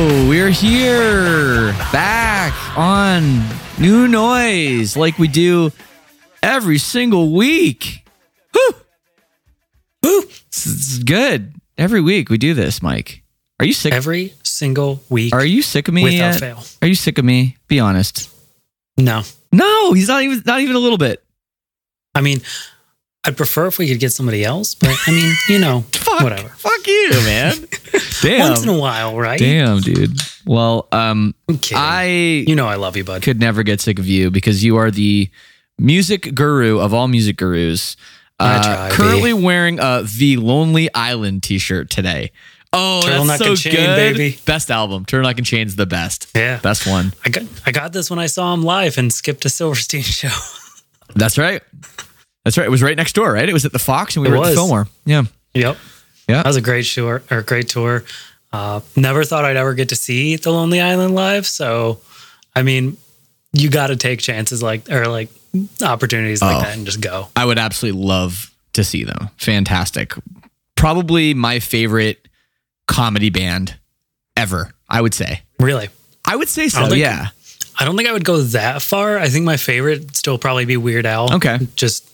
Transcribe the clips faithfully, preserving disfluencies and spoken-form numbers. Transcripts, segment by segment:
Hello, we're here back on New Noise like we do every single week. Woo! Woo! It's, it's good. Every week we do this, Mike. Are you sick? Every single week. Are you sick of me without yet? fail. Are you sick of me? Be honest. No. No, he's not even not even a little bit. I mean, I'd prefer if we could get somebody else, but I mean, you know, Fuck, whatever. Fuck you, man. Damn. Once in a while, right? Damn, dude. Well, um, I'm kidding. I You know I love you, bud. could never get sick of you because you are the music guru of all music gurus. I Uh, try, currently wearing uh, the Lonely Island t-shirt today. Oh, Turtleneck that's so and Chain, good. baby. Best album. Turtleneck and Chain's the best. Yeah. Best one. I got I got this when I saw him live and skipped a Silverstein show. That's right. That's right. It was right next door, right? It was at the Fox and we It were at the was. Fillmore. Yeah. Yep. Yeah. That was a great tour or great tour. Uh, never thought I'd ever get to see the Lonely Island live. So, I mean, you got to take chances like, or like opportunities like Oh. that and just go. I would absolutely love to see them. Fantastic. Probably my favorite comedy band ever, I would say. Really. I would say I so, don't think- yeah. I don't think I would go that far. I think my favorite would still probably be Weird Al. Okay. Just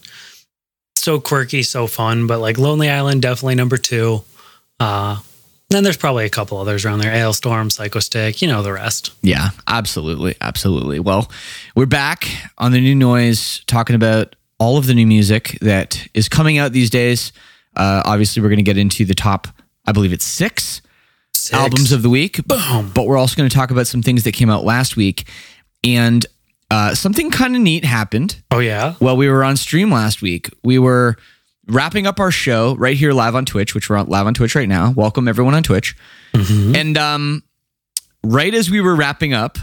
so quirky, so fun. But like Lonely Island, definitely number two. Uh, then there's probably a couple others around there. Ailstorm, Psycho Stick, you know the rest. Yeah, absolutely. Absolutely. Well, we're back on the New Noise talking about all of the new music that is coming out these days. Uh, obviously, we're going to get into the top, I believe it's six, Six. albums of the week. Boom. But we're also going to talk about some things that came out last week. And uh, something kind of neat happened. Oh, yeah. Well, we were on stream last week. We were wrapping up our show right here live on Twitch, which we're on, live on Twitch right now. Welcome everyone on Twitch. Mhm. And um, right as we were wrapping up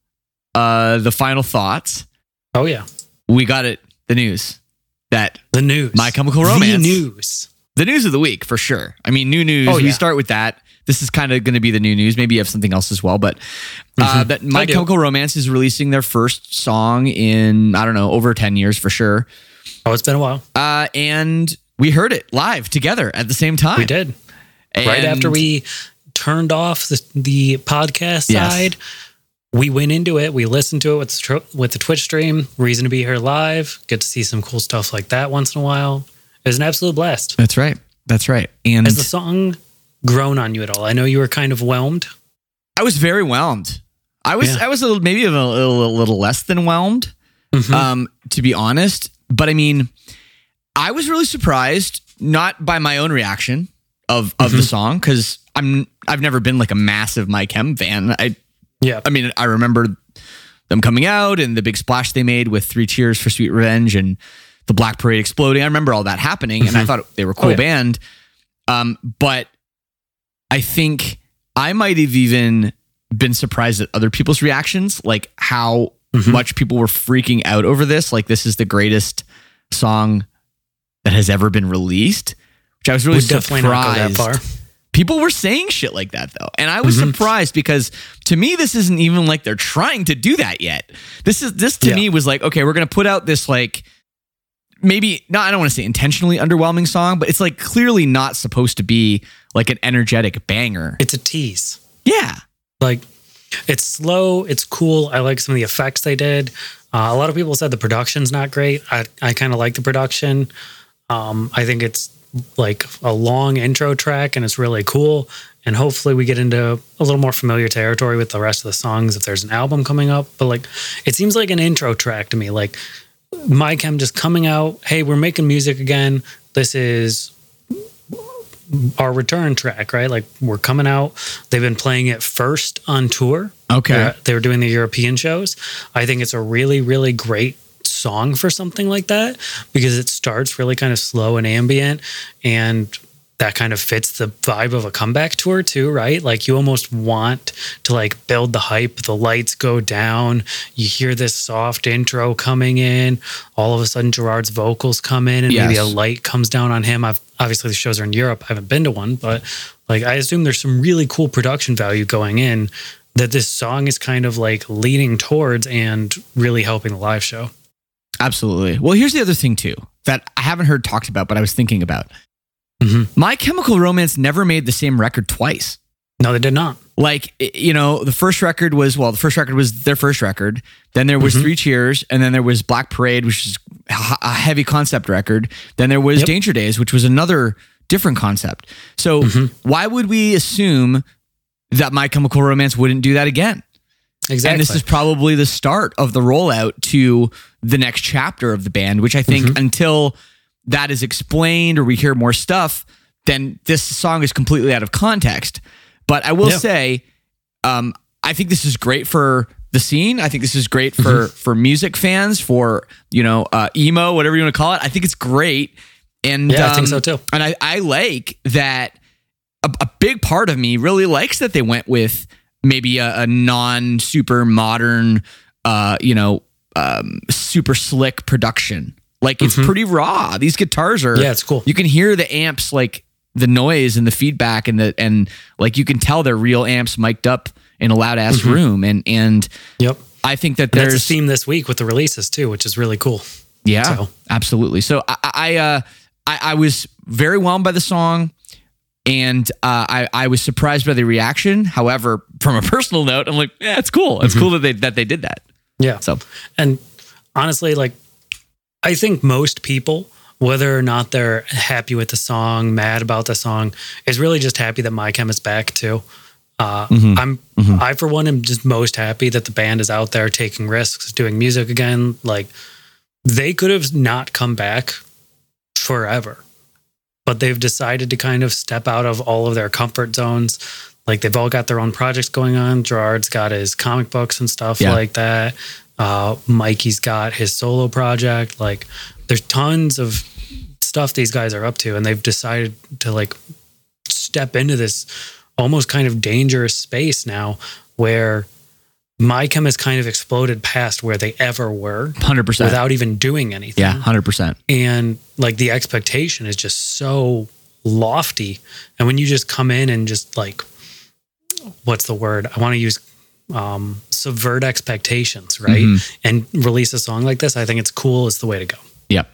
uh, the final thoughts, Oh, yeah. we got it, the news that The news. My Chemical Romance. The news. the news of the week for sure. I mean, new news. Oh, We yeah. start with that. This is kind of going to be the new news. Maybe you have something else as well, but uh, Mhm. that My I do. Chemical Romance is releasing their first song in, I don't know, over ten years for sure. Oh, it's been a while. Uh, and we heard it live together at the same time. We did. And Right after we turned off the, the podcast Yes. side, we went into it. We listened to it with the, tr- with the Twitch stream. Reason to be here live. Get to see some cool stuff like that once in a while. It was an absolute blast. That's right. That's right. And Has the song grown on you at all? I know you were kind of whelmed. I was very whelmed. I was Yeah. I was a little, maybe a little, a little less than whelmed, Mhm. um, to be honest. But I mean, I was really surprised, not by my own reaction of of the song, because I'm I've never been like a massive My Chem fan. I Yeah. I mean, I remember them coming out and the big splash they made with Three Cheers for Sweet Revenge and the Black Parade exploding. I remember all that happening, and I thought they were a cool Oh, yeah. band. Um, but I think I might have even been surprised at other people's reactions, like how Mhm. much people were freaking out over this. Like, this is the greatest song that has ever been released, which I was really Would definitely not go that surprised. far. People were saying shit like that though. And I was Mhm. surprised because to me, this isn't even like they're trying to do that yet. This is, this to Yeah. me was like, okay, we're going to put out this like, maybe not, I don't want to say intentionally underwhelming song, but it's like clearly not supposed to be like an energetic banger. It's a tease. Yeah. Like, it's slow. It's cool. I like some of the effects they did. Uh, a lot of people said the production's not great. I, I kind of like the production. Um, I think it's like a long intro track and it's really cool. And hopefully we get into a little more familiar territory with the rest of the songs if there's an album coming up. But like, it seems like an intro track to me. Like, My Chem just coming out. Hey, we're making music again. This is our return track, right? Like, we're coming out. They've been playing it first on tour. Okay. They're- They were doing the European shows. I think it's a really, really great song for something like that because it starts really kind of slow and ambient, and that kind of fits the vibe of a comeback tour too, right? Like, you almost want to like build the hype. The lights go down. You hear this soft intro coming in. All of a sudden, Gerard's vocals come in, and maybe Yes. a light comes down on him. I've obviously the shows are in Europe. I haven't been to one, but like, I assume there's some really cool production value going in that this song is kind of like leaning towards and really helping the live show. Absolutely. Well, here's the other thing too that I haven't heard talked about, but I was thinking about. Mhm. My Chemical Romance never made the same record twice. No, they did not. Like, you know, the first record was, well, the first record was their first record. Then there was mm-hmm. Three Cheers. And then there was Black Parade, which is a heavy concept record. Then there was yep. Danger Days, which was another different concept. So mm-hmm. why would we assume that My Chemical Romance wouldn't do that again? Exactly. And this is probably the start of the rollout to the next chapter of the band, which I think mm-hmm. until that is explained or we hear more stuff, then this song is completely out of context. But I will yeah. say, um, I think this is great for the scene. I think this is great for, mm-hmm. for music fans, for, you know, uh, emo, whatever you want to call it. I think it's great. And yeah, um, I think so too. And I, I like that a, a big part of me really likes that they went with maybe a, a non super modern, uh, you know, um, super slick production. Like it's mm-hmm. pretty raw. These guitars are, yeah, it's cool. You can hear the amps, like the noise and the feedback and the, and like, you can tell they're real amps mic'd up in a loud ass mm-hmm. room. And, and yep. I think that and there's that's a theme this week with the releases too, which is really cool. Yeah, so. absolutely. So I, I, uh, I, I was very whelmed by the song. And uh, I, I was surprised by the reaction. However, from a personal note, I'm like, yeah, it's cool. It's mm-hmm. cool that they that they did that. Yeah. So, and honestly, like, I think most people, whether or not they're happy with the song, mad about the song, is really just happy that My Chem is back too. Uh, mm-hmm. I'm, mm-hmm. I for one am just most happy that the band is out there taking risks, doing music again. Like, they could have not come back forever. But they've decided to kind of step out of all of their comfort zones. Like they've all got their own projects going on. Gerard's got his comic books and stuff yeah. like that. Uh, Mikey's got his solo project. Like there's tons of stuff these guys are up to. And they've decided to like step into this almost kind of dangerous space now where My Chem has kind of exploded past where they ever were. one hundred percent. Without even doing anything. Yeah, one hundred percent. And like the expectation is just so lofty. And when you just come in and just like, what's the word? I want to use um, subvert expectations, right? Mm-hmm. And release a song like this, I think it's cool. It's the way to go. Yep.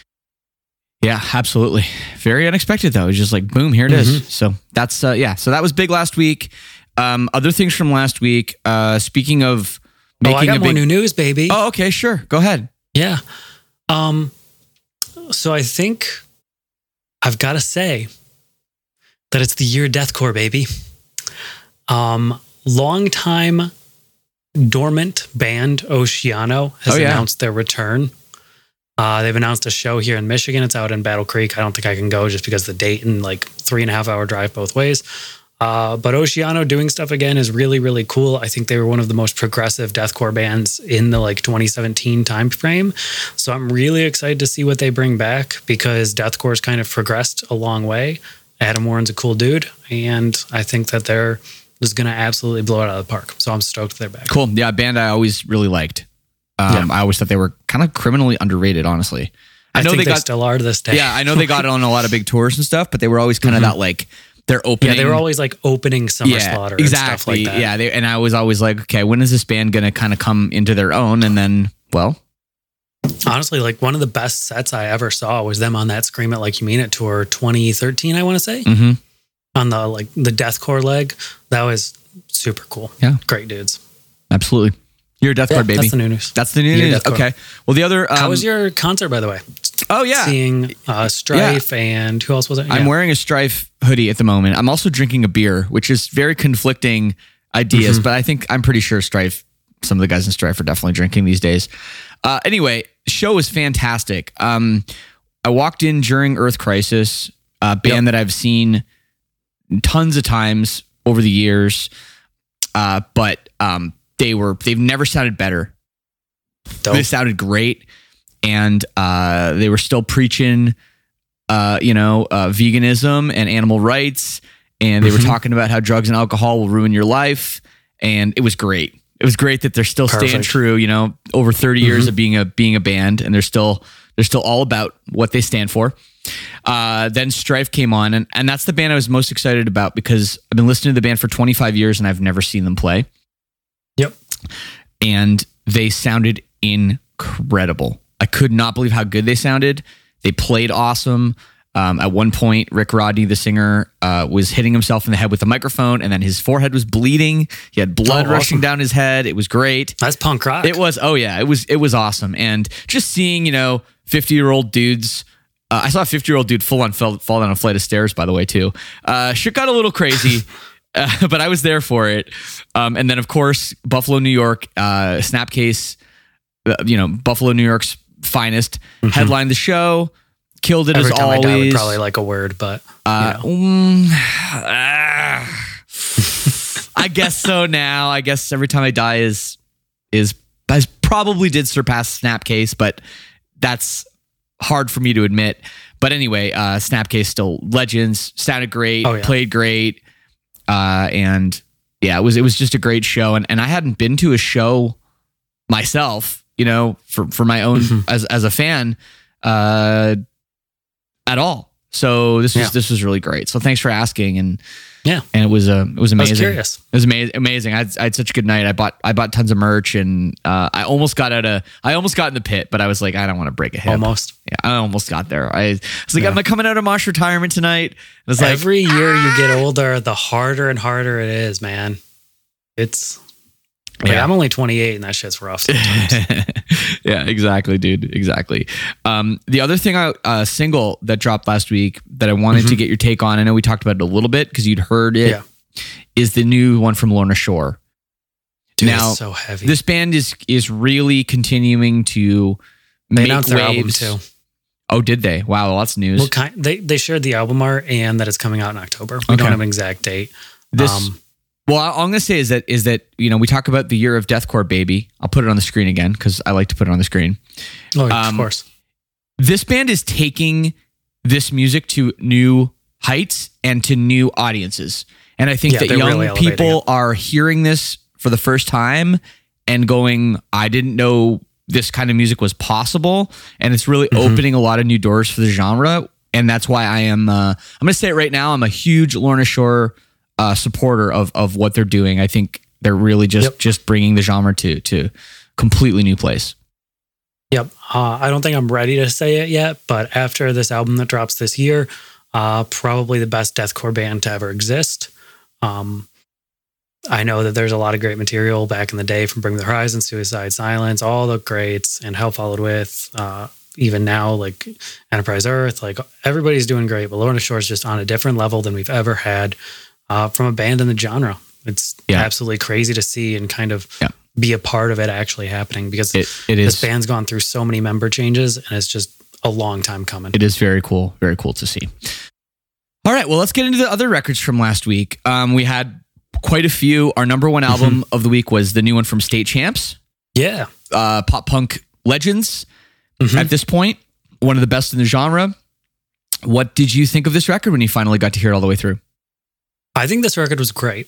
Yeah, absolutely. Very unexpected though. It's just like, boom, here it mm-hmm. is. So that's, uh, yeah. So that was big last week. Um, other things from last week, uh, speaking of making oh, I got a more big... new news, baby. Oh, okay, sure. Go ahead. Yeah. Um, so I think I've got to say that it's the year of deathcore, baby. Um, longtime dormant band Oceano has oh, yeah. announced their return. Uh, they've announced a show here in Michigan. It's out in Battle Creek. I don't think I can go just because of the date and like three and a half hour drive both ways. Uh, but Oceano doing stuff again is really, really cool. I think they were one of the most progressive deathcore bands in the like twenty seventeen time frame. So I'm really excited to see what they bring back because deathcore's kind of progressed a long way. Adam Warren's a cool dude, and I think that they're just going to absolutely blow it out of the park. So I'm stoked they're back. Cool. Yeah, a band I always really liked. Um, yeah. I always thought they were kind of criminally underrated, honestly. I, I know think they, they got, still are to this day. Yeah, I know they got on a lot of big tours and stuff, but they were always kind of mm-hmm. that like, they're opening. Yeah, they were always like opening Summer yeah, Slaughter exactly. and stuff like that. Yeah, they, and I was always like, okay, when is this band going to kind of come into their own? And then, well... Honestly, like one of the best sets I ever saw was them on that Scream It Like You Mean It tour twenty thirteen, I want to say. Mm-hmm. On the like the deathcore leg. That was super cool. Yeah. Great dudes. Absolutely. You're a deathcore yeah, baby. That's the new news. That's the new You're news. Deathcore. Okay. Well, the other... Um, How was your concert, by the way? Oh, yeah. Seeing uh, Strife yeah. and who else was it? Yeah. I'm wearing a Strife hoodie at the moment. I'm also drinking a beer, which is very conflicting ideas, mm-hmm. but I think I'm pretty sure Strife, some of the guys in Strife are definitely drinking these days. Uh, anyway, show was fantastic. Um, I walked in during Earth Crisis, a band yep. that I've seen tons of times over the years, uh, but um, they were, they've never sounded better. Dope. They sounded great. And uh, they were still preaching, uh, you know, uh, veganism and animal rights. And they mm-hmm. were talking about how drugs and alcohol will ruin your life. And it was great. It was great that they're still Perfect. staying true, you know, over thirty mm-hmm. years of being a being a band. And they're still they're still all about what they stand for. Uh, then Strife came on. And, and that's the band I was most excited about because I've been listening to the band for twenty-five years and I've never seen them play. Yep. And they sounded incredible. I could not believe how good they sounded. They played awesome. Um, at one point, Rick Rodney, the singer, uh, was hitting himself in the head with a microphone, and then his forehead was bleeding. He had blood Oh, rushing awesome. down his head. It was great. That's punk rock. It was. Oh yeah, it was. It was awesome. And just seeing, you know, fifty year old dudes. Uh, I saw a fifty year old dude full on fell, fall down a flight of stairs. By the way, too. Uh, shit got a little crazy. Uh, but I was there for it. Um, and then, of course, Buffalo, New York, uh, Snapcase, uh, you know, Buffalo, New York's finest, mm-hmm. headlined the show, killed it Every as time always. I die, I would probably like a word, but uh, you know. mm, uh, I guess so. Now, I guess every time I die is is I probably did surpass Snapcase, but that's hard for me to admit. But anyway, uh, Snapcase still legends, sounded great, Oh, yeah. played great. Uh, and yeah, it was, it was just a great show. And, and I hadn't been to a show myself, you know, for, for my own, mm-hmm. as, as a fan, uh, at all. So this was, yeah. this was really great. So thanks for asking. And yeah, and it was, uh, it was amazing. I was curious. It was amazing. Amazing. I had, I had such a good night. I bought, I bought tons of merch, and, uh, I almost got out of, I almost got in the pit, but I was like, I don't want to break a hip. Almost. Yeah, I almost got there. I was like, Yeah. I'm coming out of Mosh retirement tonight. I was like, Every year you get older, the harder and harder it is, man. It's like, Yeah. I'm only twenty-eight, and that shit's rough sometimes. Yeah, exactly, dude. Exactly. Um, the other thing, I uh, single that dropped last week that I wanted Mm-hmm. to get your take on, I know we talked about it a little bit because you'd heard it, Yeah. is the new one from Lorna Shore. Dude, Now, it's so heavy. This band is is really continuing to They make announced their album waves. too. Oh, did they? Wow, well, that's news. What kind? They they shared the album art and that it's coming out in October. We Okay. don't have an exact date. This, Um, well, all I'm going to say is that is that you know we talk about the year of deathcore, baby. I'll put it on the screen again because I like to put it on the screen. oh, Um, of course. This band is taking this music to new heights and to new audiences, and I think Yeah, that they're young really elevating people it. are hearing this for the first time and going, "I didn't know this kind of music was possible," and it's really Mm-hmm. opening a lot of new doors for the genre. And that's why I am. Uh, I'm going to say it right now. I'm a huge Lorna Shore uh, supporter of of what they're doing. I think they're really just Yep. just bringing the genre to to completely new place. Yep. Uh, I don't think I'm ready to say it yet, but after this album that drops this year, uh, probably the best deathcore band to ever exist. Um, I know that there's a lot of great material back in the day from Bring the Horizon, Suicide Silence, all the greats, and Hell Followed With. Uh, even now, like Enterprise Earth, like everybody's doing great, but Lorna Shore is just on a different level than we've ever had uh, from a band in the genre. It's Yeah. absolutely crazy to see and kind of Yeah. be a part of it actually happening because It it is. this band's gone through so many member changes and it's just a long time coming. It is very cool. Very cool to see. All right. Well, let's get into the other records from last week. Um, we had quite a few. Our number one album of the week was the new one from State Champs, Yeah. uh, pop punk legends Mhm. at this point. One of the best in the genre. What did you think of this record when you finally got to hear it all the way through? I think this record was great.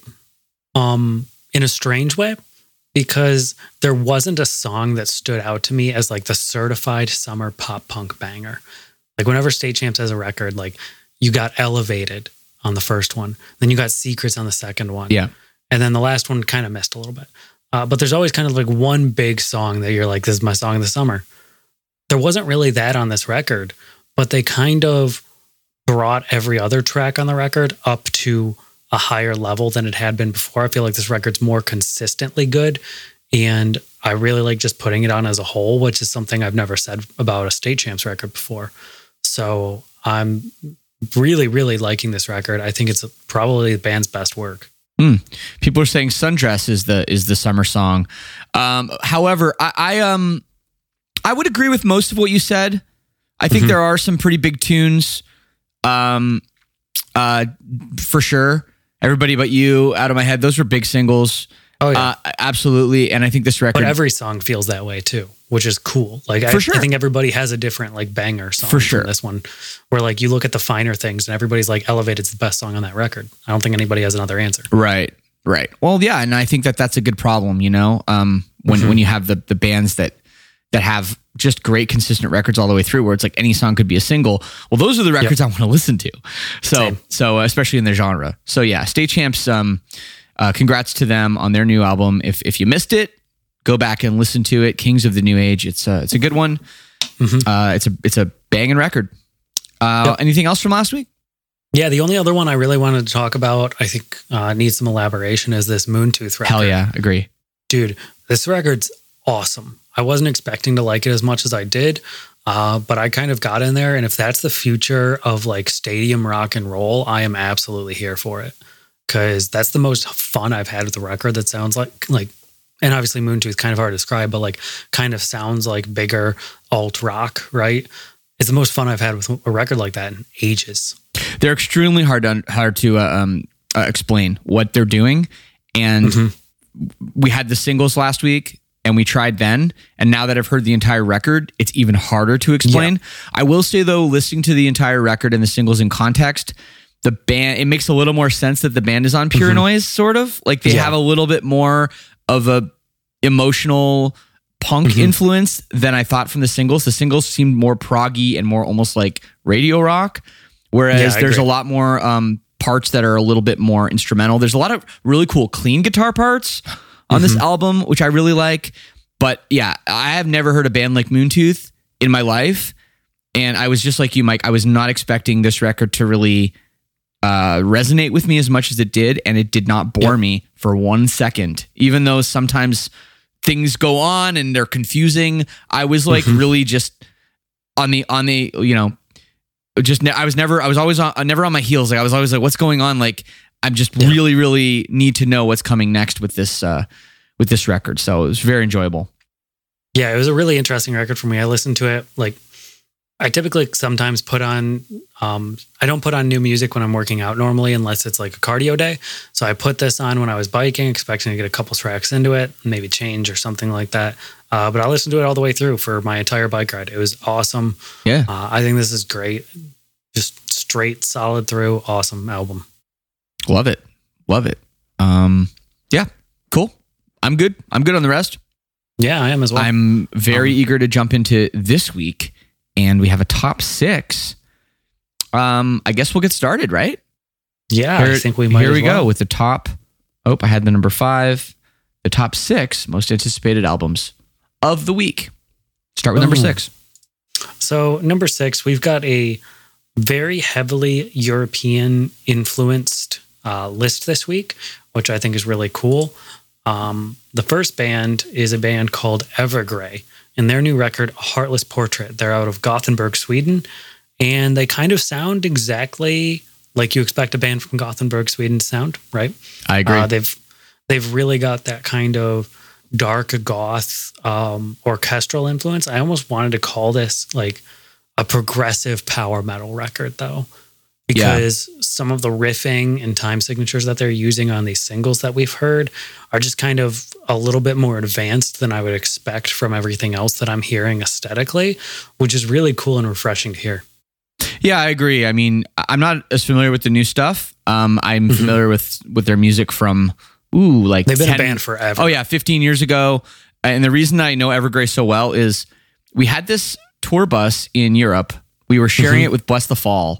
Um, in a strange way, because there wasn't a song that stood out to me as like the certified summer pop punk banger. Like whenever State Champs has a record, like you got Elevated on the first one, then you got Secrets on the second one. Yeah. And then the last one kind of missed a little bit. Uh, but there's always kind of like one big song that you're like, this is my song of the summer. There wasn't really that on this record, but they kind of brought every other track on the record up to a higher level than it had been before. I feel like this record's more consistently good. And I really like just putting it on as a whole, which is something I've never said about a State Champs record before. So I'm really, really liking this record. I think it's probably the band's best work. Hmm. People are saying Sundress is the is the summer song. Um, however, I, I um I would agree with most of what you said. I think Mhm. there are some pretty big tunes, um, uh, for sure. Everybody But You, Out of My Head, those were big singles. Oh yeah. Uh, absolutely. And I think this record, But every song feels that way too, which is cool. Like I, For sure. I think everybody has a different like banger song For from sure. this one, where like you look at the finer things and everybody's like Elevated's the best song on that record. I don't think anybody has another answer. right, right. Well, yeah, and I think that that's a good problem. You know, um, when Mhm. when you have the the bands that that have just great consistent records all the way through, where it's like any song could be a single. Well, those are the records I want to listen to. So, Same. so especially in their genre. So yeah, State Champs. Um, uh, congrats to them on their new album. If if you missed it, go back and listen to it. Kings of the New Age. It's a it's a good one. Mhm. Uh, it's a it's a banging record. Uh, Yep. Anything else from last week? Yeah, the only other one I really wanted to talk about, I think uh, needs some elaboration, is this Moontooth record. Hell yeah, agree. Dude, this record's awesome. I wasn't expecting to like it as much as I did, uh, but I kind of got in there. And if that's the future of like stadium rock and roll, I am absolutely here for it. Because that's the most fun I've had with the record. That sounds like, like, and obviously Moontooth, kind of hard to describe, but like kind of sounds like bigger alt rock, right? It's the most fun I've had with a record like that in ages. They're extremely hard to hard to uh, um, uh, explain what they're doing, and mm-hmm. we had the singles last week, and we tried then, and now that I've heard the entire record, it's even harder to explain. Yeah. I will say though, listening to the entire record and the singles in context, the band, it makes a little more sense that the band is on Pure mm-hmm. Noise, sort of like they yeah. have a little bit more of a emotional punk mm-hmm. influence than I thought from the singles. The singles seemed more proggy and more almost like radio rock. Whereas yeah, there's agree. a lot more um, parts that are a little bit more instrumental. There's a lot of really cool clean guitar parts on mm-hmm. this album, which I really like. But yeah, I have never heard a band like Moontooth in my life. And I was just like you, Mike. I was not expecting this record to really uh, resonate with me as much as it did. And it did not bore yep. me for one second. Even though sometimes things go on and they're confusing, I was like mm-hmm. really just on the, on the, you know, just ne- I was never I was always on, never on my heels. Like I was always like, what's going on? Like I'm just yeah. really really need to know what's coming next with this uh with this record. So it was very enjoyable. Yeah, it was a really interesting record for me. I listened to it like I typically sometimes put on um I don't put on new music when I'm working out normally unless it's like a cardio day. So I put this on when I was biking, expecting to get a couple tracks into it, maybe change or something like that. Uh, but I listened to it all the way through for my entire bike ride. It was awesome. Yeah. Uh, I think this is great. Just straight, solid through, awesome album. Love it. Love it. Um, yeah, cool. I'm good. I'm good on the rest. Yeah, I am as well. I'm very um, eager to jump into this week, and we have a top six. Um, I guess we'll get started, right? Yeah, here, I think we might. Here as we well. go with the top. Oh, I had the number five. The top six most anticipated albums of the week. Start with number six. So number six, we've got a very heavily European influenced uh, list this week, which I think is really cool. Um, the first band is a band called Evergrey, and their new record, A Heartless Portrait. They're out of Gothenburg, Sweden, and they kind of sound exactly like you expect a band from Gothenburg, Sweden to sound, right? I agree. Uh, they've they've really got that kind of dark goth um, orchestral influence. I almost wanted to call this like a progressive power metal record, though, because yeah. some of the riffing and time signatures that they're using on these singles that we've heard are just kind of a little bit more advanced than I would expect from everything else that I'm hearing aesthetically, which is really cool and refreshing to hear. Yeah, I agree. I mean, I'm not as familiar with the new stuff. Um, I'm mm-hmm. familiar with, with their music from, ooh, like they've been ten, a band forever. Oh yeah, fifteen years ago. And the reason I know Evergrey so well is we had this tour bus in Europe. We were sharing mm-hmm. it with Bless the Fall,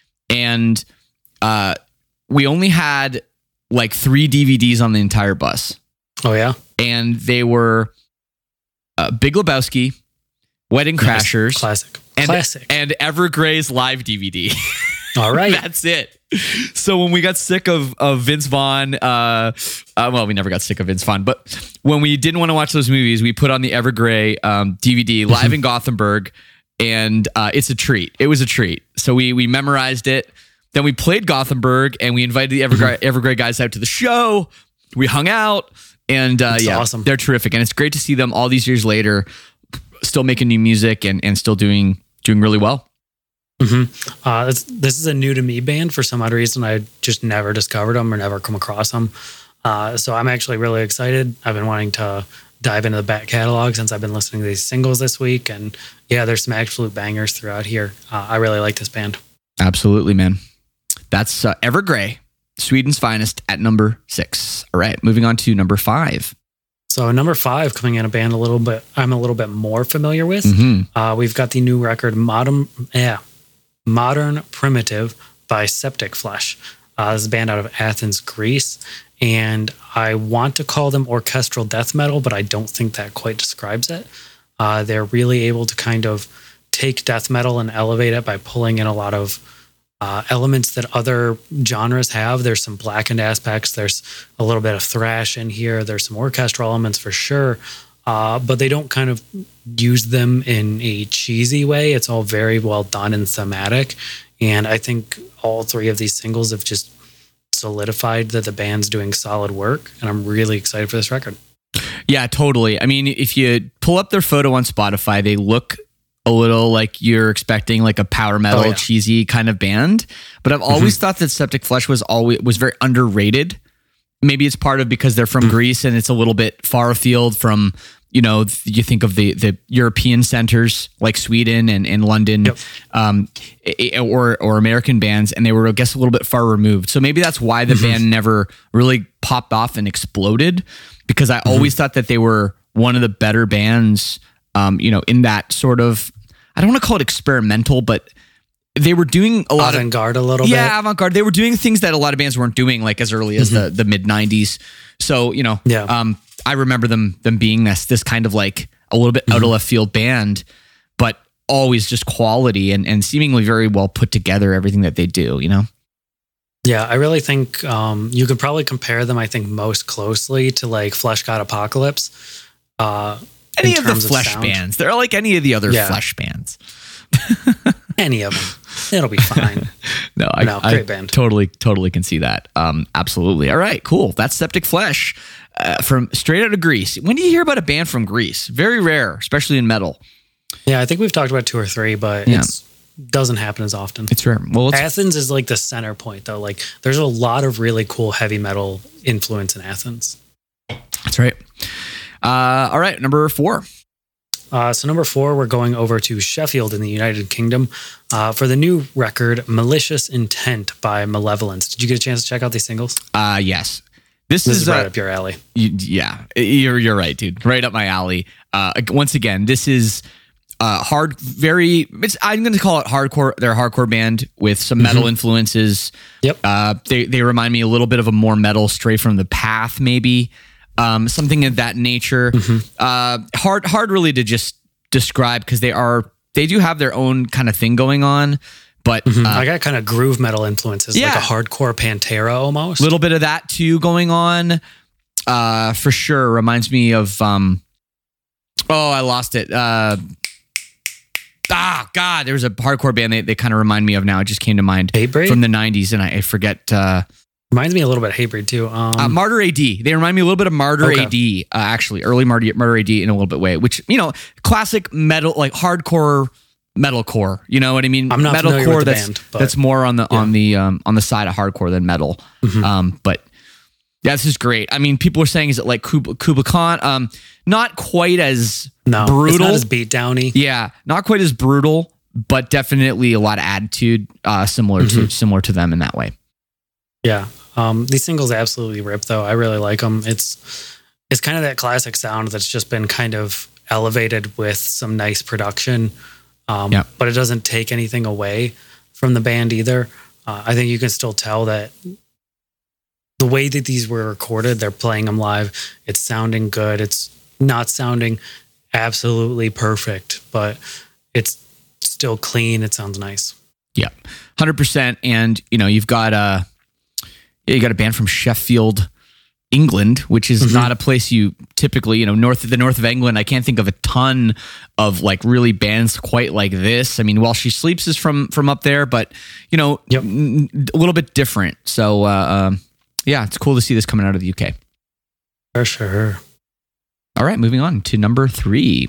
and uh, we only had like three D V Ds on the entire bus. Oh yeah, and they were uh, Big Lebowski, Wedding Crashers, classic, and, classic, and Evergrey's live D V D. All right, that's it. So when we got sick of of Vince Vaughn, uh, uh, well, we never got sick of Vince Vaughn, but when we didn't want to watch those movies, we put on the Evergrey um, D V D live in Gothenburg, and uh, it's a treat. It was a treat. So we we memorized it. Then we played Gothenburg, and we invited the Evergrey, Evergrey guys out to the show. We hung out, and uh, yeah, awesome. They're terrific, and it's great to see them all these years later, still making new music and and still doing doing really well. Mm-hmm. Uh, this, this is a new to me band. For some odd reason, I just never discovered them or never come across them. Uh, so I'm actually really excited. I've been wanting to dive into the back catalog since I've been listening to these singles this week. And yeah, there's some absolute bangers throughout here. Uh, I really like this band. Absolutely, man. That's uh, Evergrey, Sweden's finest, at number six. All right, moving on to number five. So number five, coming in a band a little bit, I'm a little bit more familiar with. Mm-hmm. Uh, we've got the new record, Modern, yeah, Modern Primitive by Septic Flesh. Uh, this is a band out of Athens, Greece. And I want to call them orchestral death metal, but I don't think that quite describes it. Uh, they're really able to kind of take death metal and elevate it by pulling in a lot of uh, elements that other genres have. There's some blackened aspects. There's a little bit of thrash in here. There's some orchestral elements for sure. Uh, but they don't kind of use them in a cheesy way. It's all very well done and thematic. And I think all three of these singles have just solidified that the band's doing solid work. And I'm really excited for this record. Yeah, totally. I mean, if you pull up their photo on Spotify, they look a little like you're expecting like a power metal, oh, yeah. cheesy kind of band. But I've always mm-hmm. thought that Septic Flesh was always was very underrated. Maybe it's part of because they're from mm-hmm. Greece and it's a little bit far afield from, you know, you think of the, the European centers like Sweden and, and London, yep. um, or or American bands, and they were, I guess, a little bit far removed. So maybe that's why the mm-hmm. band never really popped off and exploded, because I mm-hmm. always thought that they were one of the better bands, um, you know, in that sort of, I don't want to call it experimental, but they were doing a lot avant-garde of, a little yeah, bit. Yeah, avant-garde. They were doing things that a lot of bands weren't doing, like as early as mm-hmm. the, the mid nineties. So, you know, yeah. um, I remember them them being this this kind of like a little bit mm-hmm. out of left field band, but always just quality and, and seemingly very well put together, everything that they do, you know? Yeah, I really think um, you could probably compare them, I think, most closely to like Flesh God Apocalypse. Uh, any of the Flesh of bands. They're like any of the other yeah. Flesh bands. Any of them. It'll be fine. no, I, no, great I band. Totally, totally can see that. Um, absolutely. All right, cool. That's Septic Flesh uh, from straight out of Greece. When do you hear about a band from Greece? Very rare, especially in metal. Yeah, I think we've talked about two or three, but yeah. it doesn't happen as often. It's rare. Well, it's, Athens is like the center point, though. Like, there's a lot of really cool heavy metal influence in Athens. That's right. Uh, all right, number four. Uh, so number four, we're going over to Sheffield in the United Kingdom uh, for the new record, Malicious Intent by Malevolence. Did you get a chance to check out these singles? Uh, yes. This, this is, is right uh, up your alley. You, yeah, you're you're right, dude. Right up my alley. Uh, once again, this is uh, hard, very, it's, I'm going to call it hardcore. They're a hardcore band with some metal mm-hmm. influences. Yep. Uh, they, they remind me a little bit of a more metal Stray from the Path, maybe. Um, something of that nature. Mm-hmm. Uh, hard, hard really to just describe, because they are, they do have their own kind of thing going on, but mm-hmm. uh, I got kind of groove metal influences, yeah. like a hardcore Pantera almost. A little bit of that too going on, uh, for sure. Reminds me of, um, oh, I lost it. Uh, ah, God, there was a hardcore band they, they kind of remind me of now. It just came to mind Hatebreed? From the nineties, and I, I forget. Uh, Reminds me a little bit of Hatebreed too. Um, uh, Martyr A D. They remind me a little bit of Martyr okay. A D, uh, actually. Early Martyr, Martyr A D in a little bit way, which, you know, classic metal, like hardcore metalcore. You know what I mean? I'm not metalcore familiar with the that's, band, but that's more on the yeah. on the um, on the side of hardcore than metal. Mm-hmm. Um, but yeah, this is great. I mean, people are saying, is it like Kubla, Kubla Khan? Um, not quite as no, brutal. It's not as beat downy. Yeah, not quite as brutal, but definitely a lot of attitude, uh, similar mm-hmm. to similar to them in that way. Yeah. Um, these singles absolutely rip, though. I really like them. It's it's kind of that classic sound that's just been kind of elevated with some nice production, um, yeah. but it doesn't take anything away from the band either. Uh, I think you can still tell that the way that these were recorded, they're playing them live. It's sounding good. It's not sounding absolutely perfect, but it's still clean. It sounds nice. Yeah, one hundred percent. And, you know, you've got a... Yeah, you got a band from Sheffield, England, which is mm-hmm. not a place you typically, you know, north of the north of England. I can't think of a ton of like really bands quite like this. I mean, While She Sleeps is from from up there, but you know, yep. n- a little bit different. So, uh, um, yeah, it's cool to see this coming out of the U K. For sure. All right, moving on to number three.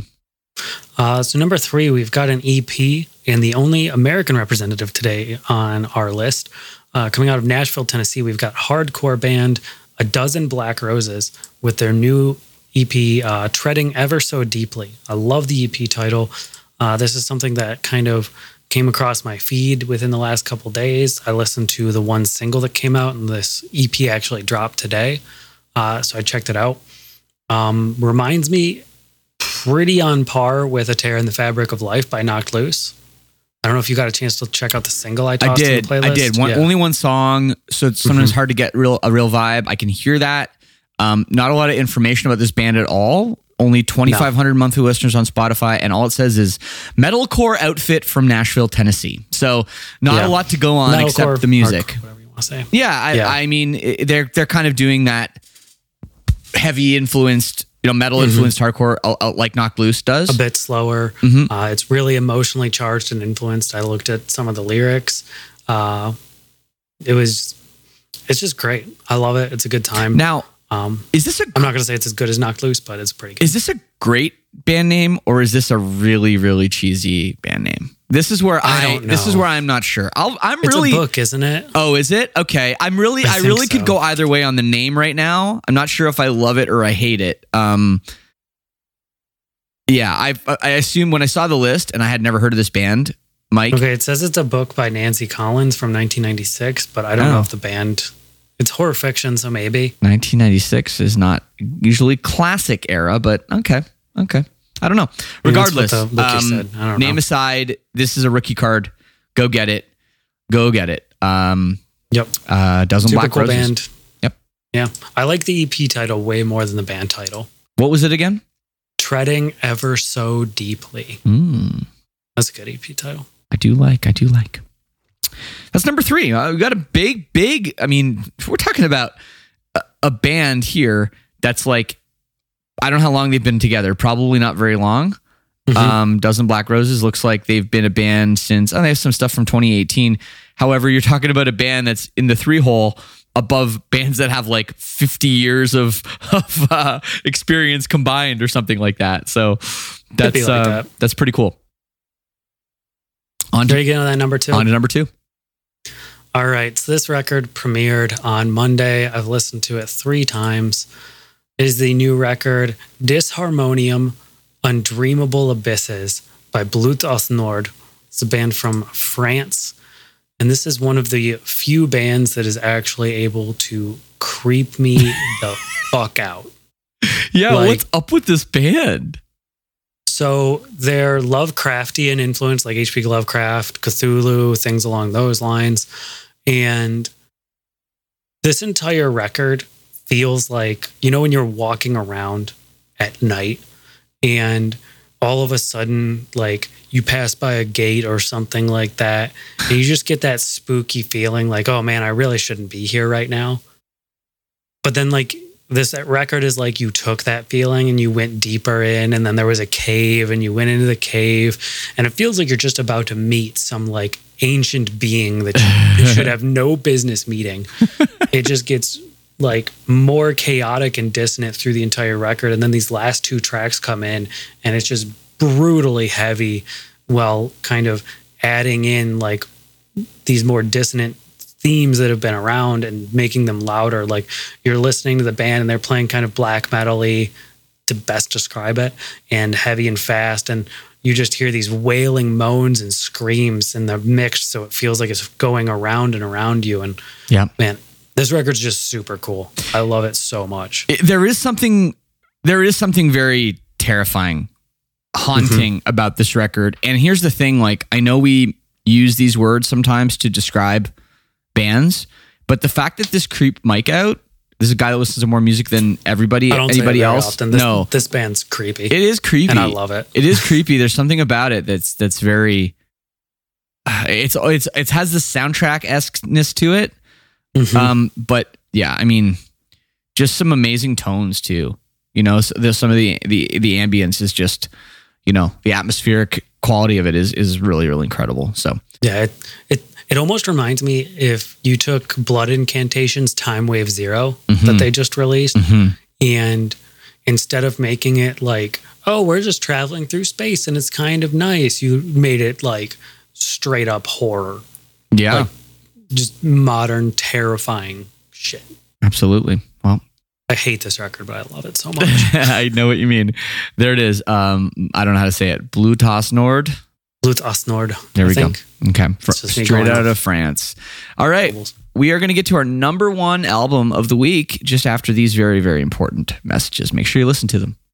Uh, so number three, we've got an E P and the only American representative today on our list. Uh, coming out of Nashville, Tennessee, we've got hardcore band A Dozen Black Roses with their new E P, uh, Treading Ever So Deeply. I love the E P title. Uh, this is something that kind of came across my feed within the last couple days. I listened to the one single that came out, and this E P actually dropped today. Uh, so I checked it out. Um, reminds me pretty on par with A Tear in the Fabric of Life by Knocked Loose. I don't know if you got a chance to check out the single I tossed I did. in the playlist. I did. One, yeah. Only one song, so it's sometimes mm-hmm. hard to get real a real vibe. I can hear that. Um, not a lot of information about this band at all. only twenty-five hundred no. monthly listeners on Spotify, and all it says is metalcore outfit from Nashville, Tennessee. So not yeah. a lot to go on metalcore, except the music. Hardcore, whatever you want to say. Yeah, I, yeah. I mean, they're they're kind of doing that heavy influenced, you know, metal influenced mm-hmm. hardcore, uh, like Knocked Loose does. A bit slower. Mm-hmm. Uh, it's really emotionally charged and influenced. I looked at some of the lyrics. Uh, it was, it's just great. I love it. It's a good time. Now, um, is this a? I'm not going to say it's as good as Knocked Loose, but it's pretty good. Is this a great band name, or is this a really, really cheesy band name? This is where I, I don't know. This is where I'm not sure. I'll, I'm it's really a book, isn't it? Oh, is it? Okay. I'm really, I, I really so. could go either way on the name right now. I'm not sure if I love it or I hate it. Um, yeah, I I assume when I saw the list and I had never heard of this band, Mike. Okay, it says it's a book by Nancy Collins from nineteen ninety-six, but I don't oh. know if the band. It's horror fiction, so maybe. nineteen ninety-six is not usually classic era, but okay, okay. I don't know. Regardless, um, don't name know. aside, this is a rookie card. Go get it. Go get it. Um, yep. Uh, Dozen Super Black cool Roses. Band. Yep. Yeah. I like the E P title way more than the band title. What was it again? Treading Ever So Deeply. Mm. That's a good E P title. I do like. I do like. That's number three. Uh, we got a big, big. I mean, we're talking about a, a band here that's like, I don't know how long they've been together. Probably not very long. Mm-hmm. Um, Dozen Black Roses looks like they've been a band since, oh, they have some stuff from twenty eighteen. However, you're talking about a band that's in the three hole above bands that have like fifty years of, of uh, experience combined or something like that. So that's, like uh, that. that's pretty cool. On to, you get on that number two. On to number two. All right. So this record premiered on Monday. I've listened to it three times. It is the new record, Disharmonium, Undreamable Abysses by Blut aus Nord. It's a band from France. And this is one of the few bands that is actually able to creep me the fuck out. Yeah, like, what's up with this band? So they're Lovecraftian influence, like H P Lovecraft, Cthulhu, things along those lines. And this entire record feels like, you know, when you're walking around at night and all of a sudden, like, you pass by a gate or something like that, and you just get that spooky feeling like, oh man, I really shouldn't be here right now. But then, like, this record is like you took that feeling and you went deeper in, and then there was a cave and you went into the cave, and it feels like you're just about to meet some like ancient being that you should have no business meeting. It just gets like more chaotic and dissonant through the entire record, and then these last two tracks come in and it's just brutally heavy while kind of adding in like these more dissonant themes that have been around and making them louder. Like you're listening to the band and they're playing kind of black metal-y, to best describe it, and heavy and fast, and you just hear these wailing moans and screams, and they're mixed so it feels like it's going around and around you. And yeah, man, this record's just super cool. I love it so much. It, there is something there is something very terrifying, haunting mm-hmm. about this record. And here's the thing, like, I know we use these words sometimes to describe bands, but the fact that this creeped Mike out, this is a guy that listens to more music than everybody, I don't anybody say it very else. Often. This, no, this band's creepy. It is creepy, and I love it. It is creepy. There's something about it that's that's very. Uh, it's it's it has this soundtrack esqueness to it, mm-hmm. um, but yeah, I mean, just some amazing tones too. You know, so there's some of the the the ambience is just, you know, the atmospheric quality of it is is really really incredible. So yeah, it it. It almost reminds me if you took Blood Incantation's Time Wave Zero mm-hmm. that they just released, mm-hmm. and instead of making it like, oh, we're just traveling through space and it's kind of nice, you made it like straight up horror. Yeah. Like, just modern, terrifying shit. Absolutely. Well, I hate this record, but I love it so much. I know what you mean. There it is. Um, I don't know how to say it. Blut aus Nord. Blut aus Nord. There I we think. go. Okay. For, straight out off. of France. All right. Almost. We are going to get to our number one album of the week just after these very, very important messages. Make sure you listen to them.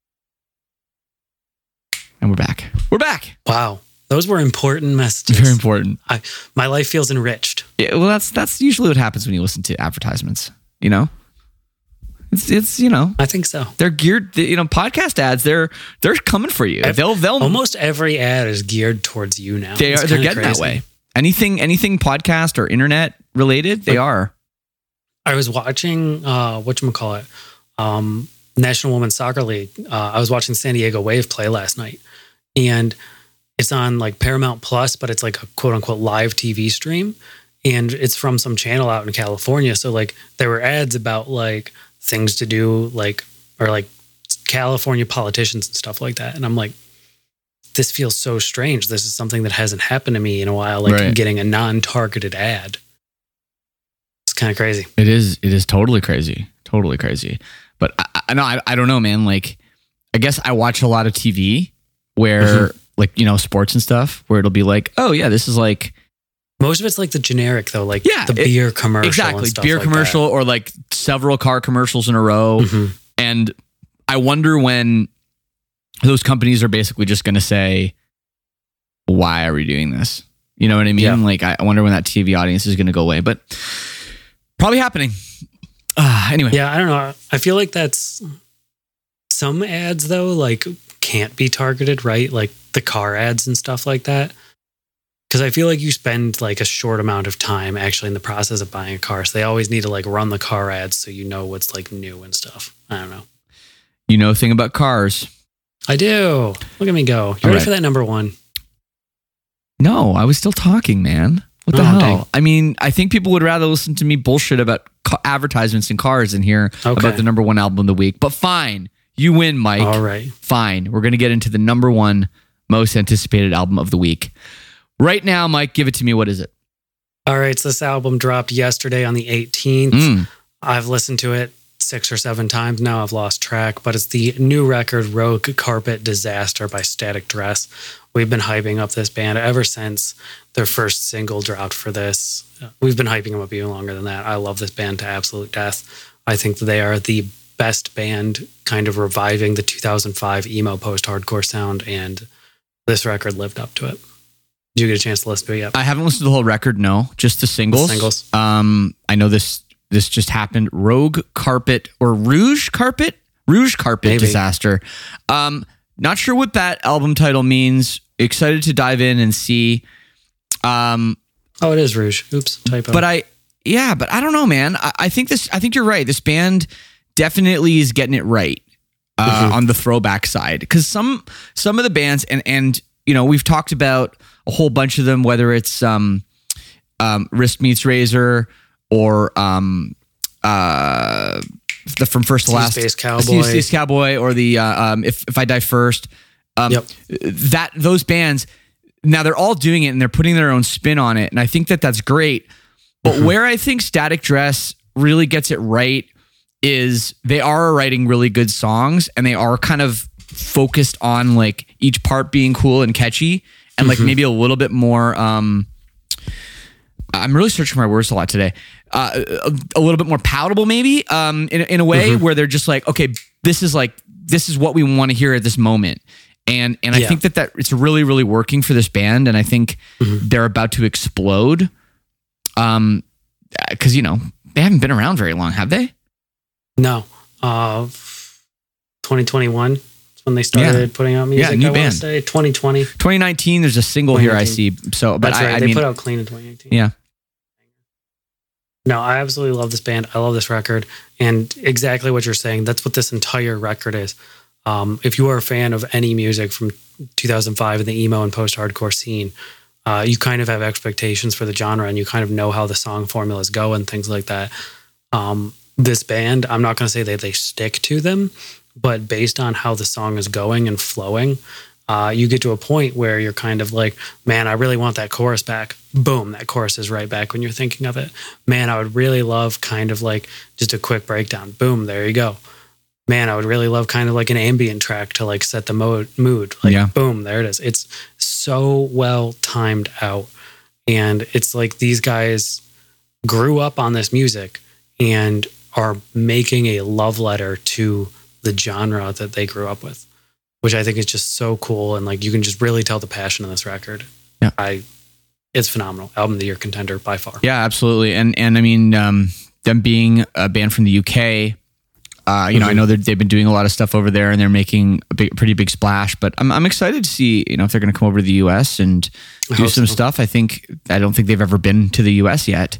And we're back. We're back. Wow. Those were important messages. Very important. I, my life feels enriched. Yeah, well, that's that's usually what happens when you listen to advertisements, you know? It's, it's you know, I think so. they're geared. You know, podcast ads. They're they're coming for you. They'll they'll almost every ad is geared towards you now. They it's are. They're getting crazy. That way. Anything anything podcast or internet related, they like, are. I was watching uh, whatchamacallit, um, National Women's Soccer League. Uh, I was watching San Diego Wave play last night, and it's on like Paramount Plus, but it's like a quote unquote live T V stream, and it's from some channel out in California. So like there were ads about like things to do, like or like California politicians and stuff like that, and I'm like, this feels so strange. This is something that hasn't happened to me in a while. Like right. getting a non-targeted ad. It's kind of crazy. It is. It is totally crazy. Totally crazy. But I, I know. I, I don't know, man. Like, I guess I watch a lot of T V where, mm-hmm. like, you know, sports and stuff, where it'll be like, oh yeah, this is like. Most of it's like the generic though, like yeah, the beer it, commercial. Exactly, and stuff beer like commercial that. Or like several car commercials in a row. Mm-hmm. And I wonder when those companies are basically just going to say, why are we doing this? You know what I mean? Yeah. Like, I wonder when that T V audience is going to go away, but probably happening. Uh, anyway. Yeah, I don't know. I feel like that's some ads though, like can't be targeted, right? Like the car ads and stuff like that. Because I feel like you spend like a short amount of time actually in the process of buying a car. So they always need to like run the car ads so you know what's like new and stuff. I don't know. You know a thing about cars. I do. Look at me go. You All ready right. for that number one? No, I was still talking, man. What the oh, hell? Dang. I mean, I think people would rather listen to me bullshit about ca- advertisements and cars than hear okay. about the number one album of the week. But fine. You win, Mike. All right. Fine. We're going to get into the number one most anticipated album of the week. Right now, Mike, give it to me. What is it? All right. So this album dropped yesterday on the eighteenth. Mm. I've listened to it six or seven times now. I've lost track, but it's the new record, Rogue Carpet Disaster by Static Dress. We've been hyping up this band ever since their first single dropped for this. We've been hyping them up even longer than that. I love this band to absolute death. I think that they are the best band kind of reviving the two thousand five emo post-hardcore sound, and this record lived up to it. Did you get a chance to listen to it yet? I haven't listened to the whole record, no. Just the singles. The singles. Um, I know this this just happened. Rogue Carpet or Rouge Carpet? Rouge Carpet Maybe. Disaster. Um, not sure what that album title means. Excited to dive in and see. Um, oh, it is Rouge. Oops, typo. But I, yeah, but I don't know, man. I, I think this. I think you're right. This band definitely is getting it right uh, mm-hmm. on the throwback side, because some some of the bands and and you know we've talked about a whole bunch of them, whether it's um, um, Wrist Meets Razor or um, uh, the From First to Last, Space Cowboy, Space Cowboy, or the uh, um, if if I Die First. Um, yep. That those bands now they're all doing it and they're putting their own spin on it, and I think that that's great. But mm-hmm. where I think Static Dress really gets it right is they are writing really good songs, and they are kind of focused on like each part being cool and catchy, and like mm-hmm. maybe a little bit more. Um, I'm really searching for my words a lot today. Uh, a, a little bit more palatable, maybe um, in in a way mm-hmm. where they're just like, okay, this is like this is what we want to hear at this moment. And and I yeah. think that, that it's really, really working for this band. And I think mm-hmm. they're about to explode. Um, because, you know, they haven't been around very long, have they? No. Uh, twenty twenty-one is when they started yeah. putting out music. Yeah, new I band. Want to say twenty twenty. twenty nineteen, there's a single here I see. So, but That's I, right. I they mean, put out Clean in twenty eighteen. Yeah. No, I absolutely love this band. I love this record. And exactly what you're saying, that's what this entire record is. Um, if you are a fan of any music from two thousand five in the emo and post-hardcore scene, uh, you kind of have expectations for the genre, and you kind of know how the song formulas go and things like that. Um, this band, I'm not going to say that they stick to them, but based on how the song is going and flowing, uh, you get to a point where you're kind of like, man, I really want that chorus back. Boom, that chorus is right back when you're thinking of it. Man, I would really love kind of like just a quick breakdown. Boom, there you go. Man, I would really love kind of like an ambient track to like set the mo- mood. Like, yeah. boom, there it is. It's so well timed out. And it's like these guys grew up on this music and are making a love letter to the genre that they grew up with, which I think is just so cool. And like, you can just really tell the passion in this record. Yeah. I, it's phenomenal. Album of the year contender by far. Yeah, absolutely. And, and I mean, um, them being a band from the U K, Uh, you know, mm-hmm. I know that they've been doing a lot of stuff over there, and they're making a big, pretty big splash. But I'm I'm excited to see, you know, if they're going to come over to the U S and do some so. stuff. I think I don't think they've ever been to the U S yet.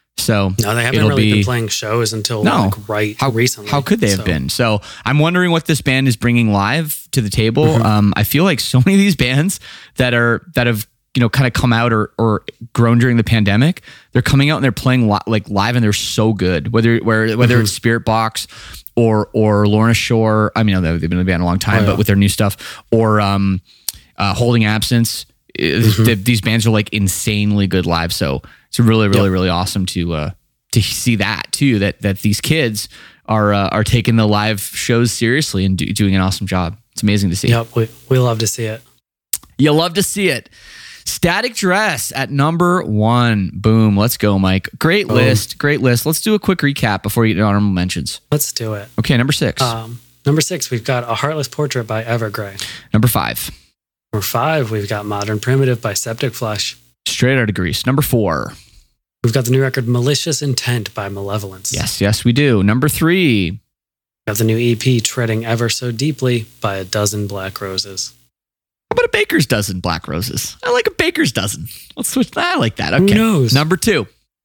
So no, they haven't really be, been playing shows until no, like right how, recently. How could they have so. been? So I'm wondering what this band is bringing live to the table. Mm-hmm. Um, I feel like so many of these bands that are that have you know kind of come out or or grown during the pandemic, they're coming out and they're playing li- like live, and they're so good. Whether where whether mm-hmm. it's Spirit Box or or Lorna Shore. I mean, they've been in the band a long time, oh, yeah. but with their new stuff, or um, uh, Holding Absence. Mm-hmm. These bands are like insanely good live. So it's really, really, yep. really awesome to uh, to see that too. That that these kids are uh, are taking the live shows seriously and do, doing an awesome job. It's amazing to see. Yep, we we love to see it. You love to see it. Static Dress at number one. Boom. Let's go, Mike. Great Boom. list. Great list. Let's do a quick recap before you get honorable mentions. Let's do it. Okay, number six. Um, number six, we've got A Heartless Portrait by Evergrey. Number five. Number five, we've got Modern Primitive by Septic Flesh. Straight Outta Grease. Number four. We've got the new record Malicious Intent by Malevolence. Yes, yes, we do. Number three. We got the new E P Treading Ever So Deeply by A Dozen Black Roses. How about a baker's dozen Black Roses? I like a baker's dozen. Let's switch that. I like that. Okay. Who knows? Number two.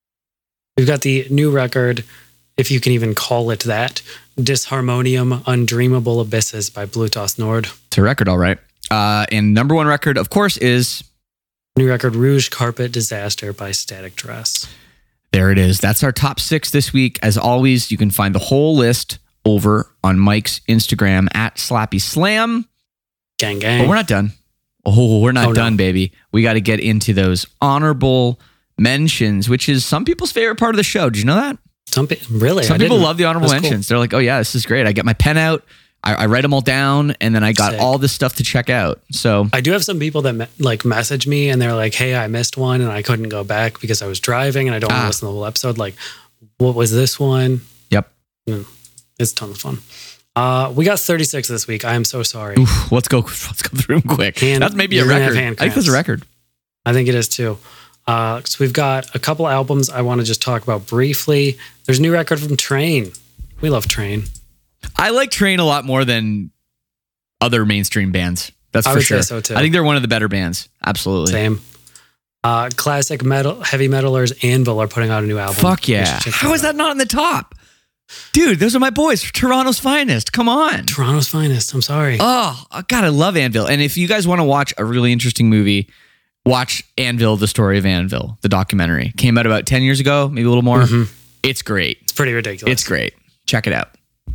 We've got the new record, if you can even call it that, Disharmonium Undreamable Abysses by Bluetooth Nord. It's a record, all right. Uh, and number one record, of course, is... New record Rouge Carpet Disaster by Static Dress. There it is. That's our top six this week. As always, you can find the whole list over on Mike's Instagram at Slappy Slam. Gang, gang. But we're not done. Oh, we're not oh, done, no. baby. We got to get into those honorable mentions, which is some people's favorite part of the show. Did you know that? Some pe- really? Some I people didn't. love the honorable That's mentions. Cool. They're like, oh yeah, this is great. I get my pen out. I, I write them all down, and then I got Sick. all this stuff to check out. So I do have some people that me- like message me, and they're like, hey, I missed one, and I couldn't go back because I was driving, and I don't ah. want to listen to the whole episode. Like, what was this one? Yep. Mm, it's a ton of fun. Uh, we got thirty-six this week. I am so sorry. Oof, let's go. Let's go through them quick. Hand, that's maybe a record. I think that's a record. I think it is too. Uh, so we've got a couple albums I want to just talk about briefly. There's a new record from Train. We love Train. I like Train a lot more than other mainstream bands. That's I for would sure. Say so too. I think they're one of the better bands. Absolutely. Same. Uh, classic metal, heavy metalers Anvil are putting out a new album. Fuck yeah! How is that not in the top? Dude, those are my boys. Toronto's finest. Come on. Toronto's finest. I'm sorry. Oh, God, I love Anvil. And if you guys want to watch a really interesting movie, watch Anvil, The Story of Anvil, the documentary. Came out about ten years ago, maybe a little more. Mm-hmm. It's great. It's pretty ridiculous. It's great. Check it out.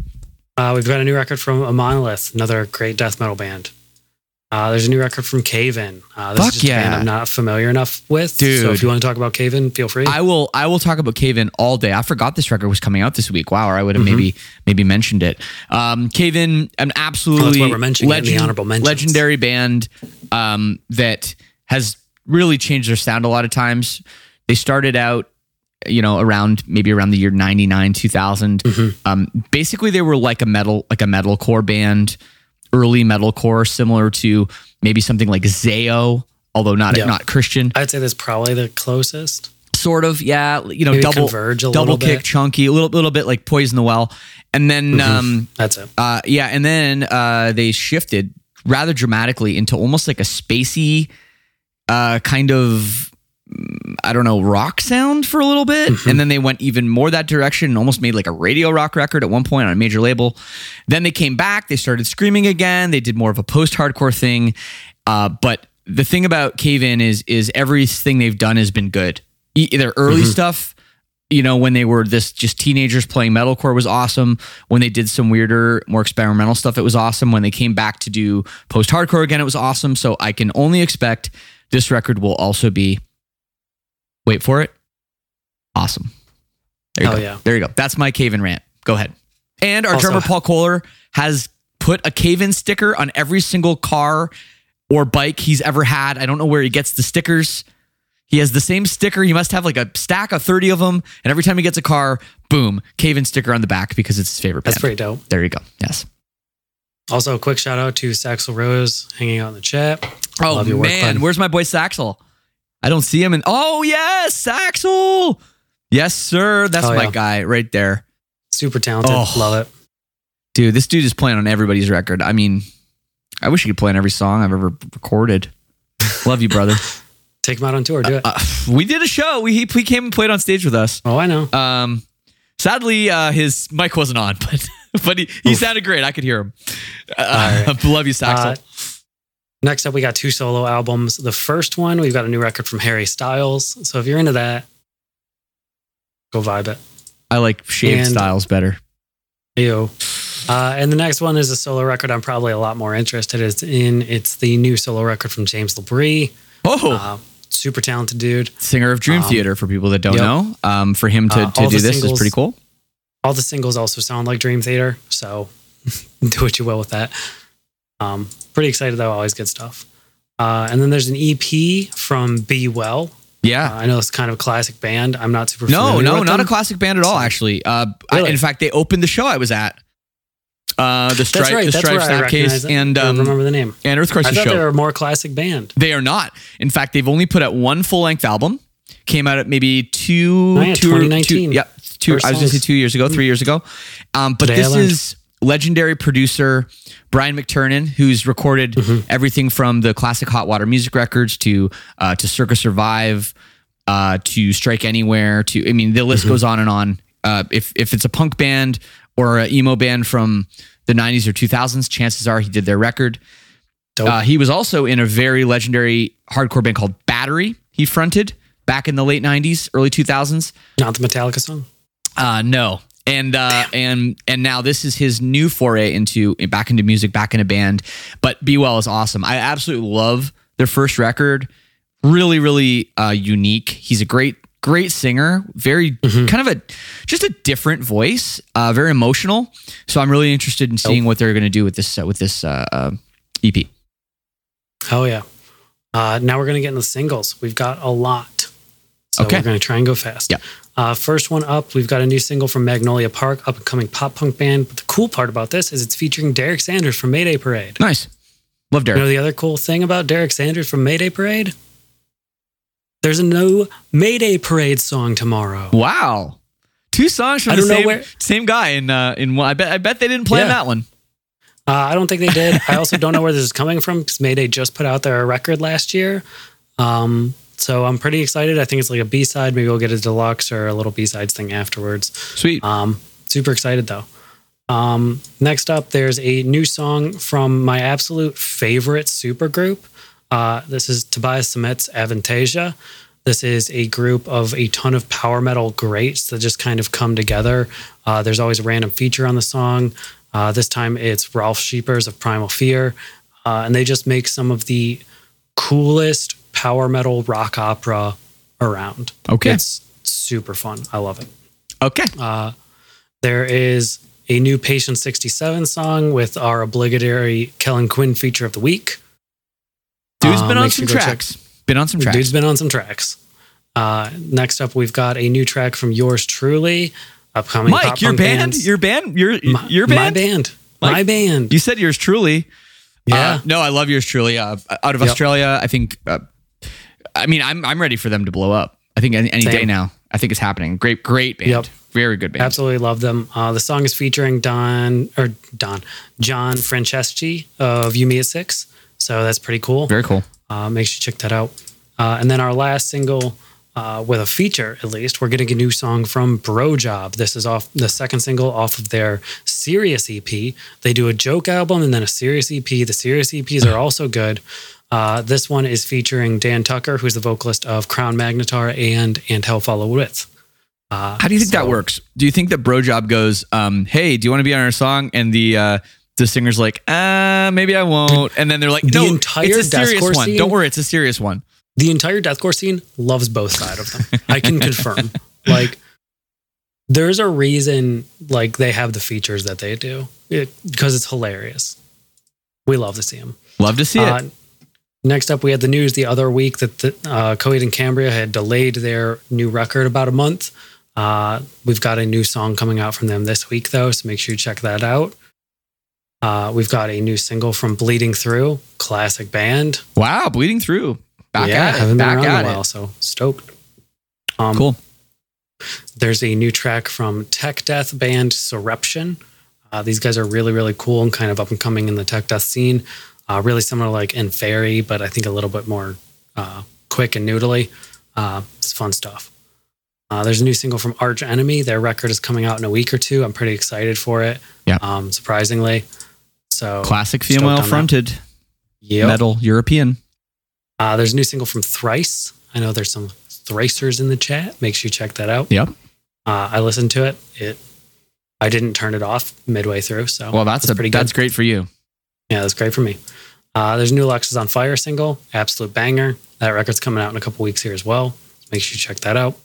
Uh, we've got a new record from A Monolith, another great death metal band. Uh, there's a new record from Cave In. Uh, this Fuck is just yeah. a band I'm not familiar enough with. Dude. So if you want to talk about Cave In, feel free. I will I will talk about Cave In all day. I forgot this record was coming out this week. Wow, or I would have mm-hmm. maybe maybe mentioned it. Um, Cave In, an absolutely oh, that's what we're mentioning legend, in the honorable mentions. legendary band um, that has really changed their sound a lot of times. They started out, you know, around maybe around the year ninety-nine, two thousand. Mm-hmm. Um, basically, they were like a metal like a metalcore band, early metalcore, similar to maybe something like Zayo, although not yeah. not Christian. I'd say that's probably the closest. Sort of, yeah. You know, maybe double Converge a double little kick, bit. chunky, a little little bit like Poison the Well, and then Mm-hmm. um, that's it. Uh, yeah, and then uh, they shifted rather dramatically into almost like a spacey uh, kind of, I don't know, rock sound for a little bit. Mm-hmm. And then they went even more that direction and almost made like a radio rock record at one point on a major label. Then they came back, they started screaming again. They did more of a post-hardcore thing. Uh, but the thing about Cave In is, is everything they've done has been good. E- their early mm-hmm. stuff, you know, when they were this just teenagers playing metalcore was awesome. When they did some weirder, more experimental stuff, it was awesome. When they came back to do post-hardcore again, it was awesome. So I can only expect this record will also be, wait for it, awesome. There you Hell go. Yeah. There you go. That's my Cave In rant. Go ahead. And our Also, drummer Paul Kohler has put a Cave In sticker on every single car or bike he's ever had. I don't know where he gets the stickers. He has the same sticker. He must have like a stack of thirty of them. And every time he gets a car, boom, Cave In sticker on the back because it's his favorite band. That's pretty dope. There you go. Yes. Also, a quick shout out to Saxel Rose hanging out in the chat. Oh, Love your work, man. bud. Where's my boy Saxel? I don't see him. In, oh, yes, Saxel. Yes, sir. That's oh, my yeah. guy right there. Super talented. Oh. Love it. Dude, this dude is playing on everybody's record. I mean, I wish he could play on every song I've ever recorded. Love you, brother. Take him out on tour. Do it. Uh, we did a show. We he, he came and played on stage with us. Oh, I know. Um, sadly, uh, his mic wasn't on, but but he, he sounded great. I could hear him. Uh, right. Love you, Saxel. Uh, next up, we got two solo albums. The first one, we've got a new record from Harry Styles. So if you're into that, go vibe it. I like shaved and, Styles better. Ew. Uh, and the next one is a solo record I'm probably a lot more interested in. It's the new solo record from James LaBrie. Oh, uh, super talented dude. Singer of Dream um, Theater, for people that don't yep. know. Um, for him to, uh, to do this singles, is pretty cool. All the singles also sound like Dream Theater, so do what you will with that. Um, pretty excited though, always good stuff. Uh, and then there's an E P from Be Well. Yeah, uh, I know it's kind of a classic band. I'm not super no, familiar no, with not them. a classic band at all. Actually, uh, really? I, in fact, they opened the show I was at. Uh, the Stripe, right. the That's Stripe Snapcase, and um, I remember the name. And Earth Crisis I thought Show. they were a more classic band. They are not. In fact, they've only put out one full length album. Came out at maybe two, oh, yeah, two, twenty nineteen. Two, yeah, two. I was going to say two years ago, three years ago. Um, but Today this is legendary producer Brian McTernan, who's recorded mm-hmm. everything from the classic Hot Water Music records to uh, to Circa Survive, uh, to Strike Anywhere. To I mean, the list mm-hmm. goes on and on. Uh, if if it's a punk band or an emo band from the nineties or two thousands, chances are he did their record. Uh, he was also in a very legendary hardcore band called Battery. He fronted back in the late nineties, early two thousands. Not the Metallica song? Uh, no. And uh, and and now this is his new foray into back into music, back into band. But Be Well is awesome. I absolutely love their first record. Really, really uh, unique. He's a great, great singer. Very mm-hmm. kind of a just a different voice. Uh, very emotional. So I'm really interested in seeing what they're going to do with this uh, with this uh, uh, E P. Oh yeah. Uh, now we're going to get into the singles. We've got a lot. So okay. we're going to try and go fast. Yeah. Uh, first one up, we've got a new single from Magnolia Park, up and coming pop punk band. But the cool part about this is it's featuring Derek Sanders from Mayday Parade. Nice. Love Derek. You know the other cool thing about Derek Sanders from Mayday Parade? There's a new Mayday Parade song tomorrow. Wow. Two songs from I the don't know same, where, same guy in uh, in one. I bet I bet they didn't play yeah. that one. Uh, I don't think they did. I also don't know where this is coming from because Mayday just put out their record last year. Um, so I'm pretty excited. I think it's like a B-side. Maybe we'll get a deluxe or a little B-sides thing afterwards. Sweet. Um, super excited though. Um, next up, there's a new song from my absolute favorite supergroup. Uh, this is Tobias Sammet's Avantasia. This is a group of a ton of power metal greats that just kind of come together. Uh, there's always a random feature on the song. Uh, this time it's Ralph Sheepers of Primal Fear. Uh, and they just make some of the coolest power metal rock opera around. Okay. It's super fun. I love it. Okay. Uh, there is a new Patient sixty-seven song with our obligatory Kellen Quinn feature of the week. Dude's been uh, on some tracks. Check. Been on some tracks. Dude's been on some tracks. Uh, next up, we've got a new track from Yours Truly. Upcoming Mike, pop your punk band, bands. your band, your my, your band, my band, Mike, my band. You said Yours Truly. Yeah. Uh, no, I love Yours Truly. Uh, out of yep. Australia, I think. Uh, I mean, I'm I'm ready for them to blow up. I think any, any day now. I think it's happening. Great, great band. Yep. Very good band. Absolutely love them. Uh, the song is featuring Don or Don John Franceschi of You Me at Six. So that's pretty cool. Very cool. Uh, make sure you check that out. Uh, and then our last single. Uh, with a feature, at least, we're getting a new song from Bro Job. This is off the second single off of their Serious E P. They do a joke album and then a Serious E P. The Serious E Ps are also good. Uh, this one is featuring Dan Tucker, who's the vocalist of Crown Magnetar and And Hell Follow With. Uh, How do you think so, that works? Do you think that Bro Job goes, um, "Hey, do you want to be on our song?" And the uh, the singer's like, "Uh, maybe I won't." And then they're like, "No, the entire it's a serious deathcore one. Scene, Don't worry, it's a serious one." The entire deathcore scene loves both sides of them. I can confirm. Like, there's a reason, like, they have the features that they do because it, it's hilarious. We love to see them. Love to see uh, it. Next up, we had the news the other week that the, uh, Coheed and Cambria had delayed their new record about a month. Uh, we've got a new song coming out from them this week, though, so make sure you check that out. Uh, we've got a new single from Bleeding Through, classic band. Wow, Bleeding Through. Back yeah, at it. haven't Back been around at in a while, it. so stoked. Um, cool. There's a new track from tech death band Surreption. Uh, these guys are really, really cool and kind of up and coming in the tech death scene. Uh, really similar like Inferi, but I think a little bit more uh, quick and noodly. Uh, it's fun stuff. Uh, there's a new single from Arch Enemy. Their record is coming out in a week or two. I'm pretty excited for it. Yeah. Um, surprisingly. So classic female fronted yep. metal European. Uh, there's a new single from Thrice. I know there's some Thricers in the chat. Make sure you check that out. Yep. Uh, I listened to it. It. I didn't turn it off midway through. So well, that's, that's a, pretty good. That's great for you. Yeah, that's great for me. Uh, there's a new Alexis on Fire single. Absolute banger. That record's coming out in a couple weeks here as well. Make sure you check that out.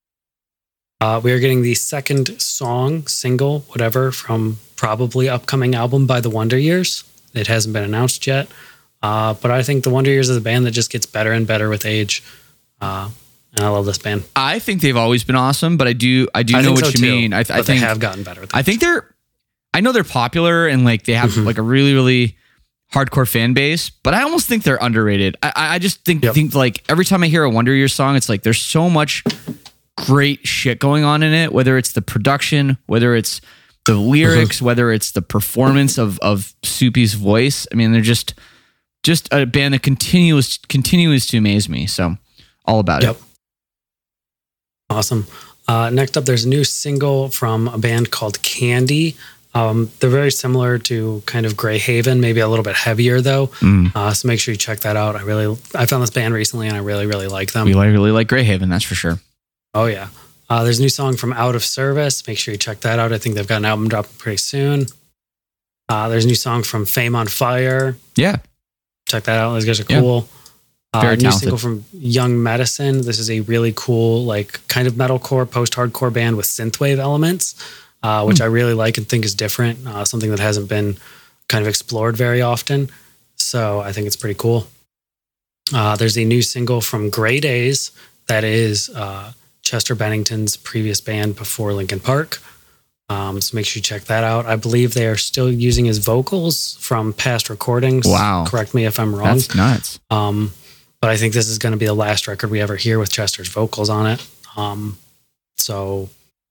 Uh, we are getting the second song, single, whatever, from probably upcoming album by the Wonder Years. It hasn't been announced yet. Uh, but I think the Wonder Years is a band that just gets better and better with age. Uh, and I love this band. I think they've always been awesome, but I do I do I know what so you too, mean. I, th- I think they have gotten better with age. I think they're, I know they're popular and like they have mm-hmm. like a really, really hardcore fan base, but I almost think they're underrated. I, I just think, yep. think like every time I hear a Wonder Years song, it's like there's so much great shit going on in it, whether it's the production, whether it's the lyrics, mm-hmm. whether it's the performance of of Soupy's voice. I mean, they're just just a band that continues continues to amaze me. So all about yep. it. Awesome. Uh, next up, there's a new single from a band called Candy. Um, they're very similar to kind of Grey Haven, maybe a little bit heavier though. Mm. Uh, so make sure you check that out. I really, I found this band recently and I really, really like them. You like, really like Grey Haven, that's for sure. Oh yeah. Uh, there's a new song from Out of Service. Make sure you check that out. I think they've got an album dropping pretty soon. Uh, there's a new song from Fame on Fire. Yeah. Check that out. Those guys are cool. Yeah. Very uh, new talented. single from Young Medicine. This is a really cool, like kind of metalcore, post-hardcore band with synthwave elements, uh, which mm. I really like and think is different. Uh, something that hasn't been kind of explored very often. So I think it's pretty cool. Uh, there's a new single from Grey Days that is uh, Chester Bennington's previous band before Linkin Park. Um, so make sure you check that out. I believe they are still using his vocals from past recordings. Wow. Correct me if I'm wrong. That's nuts. Um, but I think this is going to be the last record we ever hear with Chester's vocals on it. Um, so,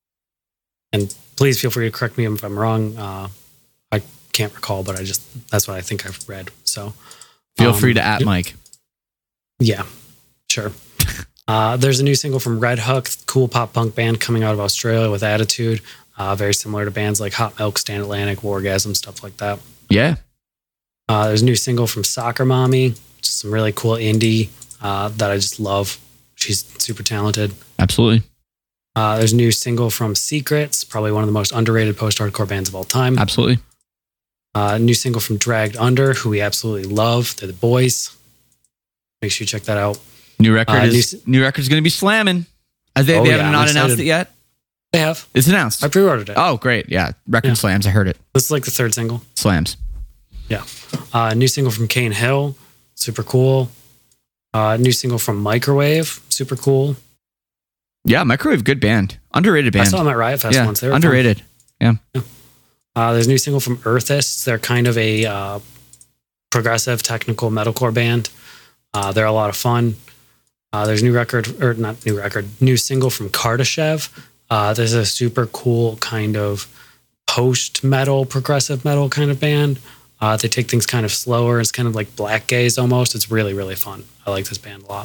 and please feel free to correct me if I'm wrong. Uh, I can't recall, but I just, that's what I think I've read. So feel um, free to at Mike. Yeah, sure. Uh, there's a new single from Red Hook, cool pop punk band coming out of Australia with attitude. Uh, very similar to bands like Hot Milk, Stand Atlantic, Wargasm, stuff like that. Yeah. Uh, there's a new single from Soccer Mommy, just some really cool indie uh, that I just love. She's super talented. Absolutely. Uh, there's a new single from Secrets, probably one of the most underrated post-hardcore bands of all time. Absolutely. Uh, new single from Dragged Under, who we absolutely love. They're the boys. Make sure you check that out. New record uh, is new, new record's going to be slamming. Are they, oh, they yeah, have I'm not excited. announced it yet? They have. It's announced. I pre-ordered it. Oh, great. Yeah. Record yeah. slams. I heard it. This is like the third single. Slams. Yeah. Uh, new single from Cane Hill. Super cool. Uh, new single from Microwave. Super cool. Yeah. Microwave, good band. Underrated band. I saw them at Riot Fest yeah, once. They were underrated. Fun. Yeah. yeah. Uh, there's a new single from Earthists. They're kind of a uh, progressive technical metalcore band. Uh, they're a lot of fun. Uh, there's a new record, or not new record, new single from Kardashev. Uh, this is a super cool kind of post-metal, progressive metal kind of band. Uh, they take things kind of slower. It's kind of like Black Gaze almost. It's really, really fun. I like this band a lot.